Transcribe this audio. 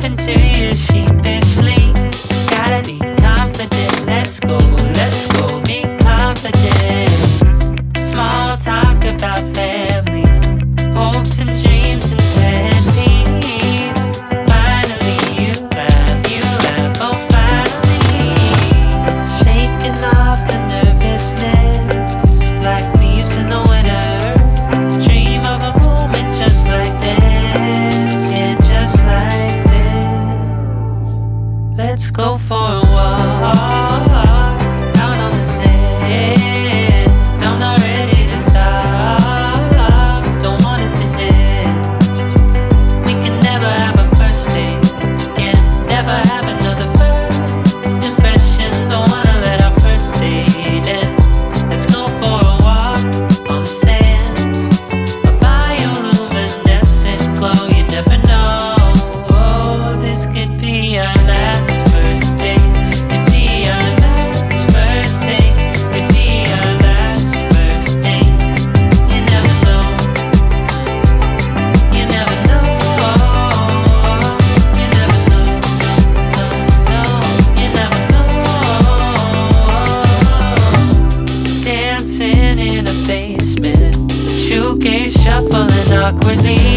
listen to you sheepishly. Gotta be confident, let's go, be confident. Small talk about family, hopes and dreams and pet peeves. Finally you laugh, oh finally. Shaking off the nervousness, like leaves in the winter. Dream of a moment just like this, yeah, just like this. Let's go for a walk out on the sand. I'm not ready to stop, don't want it to end. We can never have a first date again, never have another first impression. Don't wanna let our first date end. Let's go for a walk on the sand, a bioluminescent glow. You never know, oh, this could be our last first date. Could be our last first date. Could be our last first date. You never know. You never know. You never know. No, you never know. Dancing in a basement, shoegaze shuffling awkwardly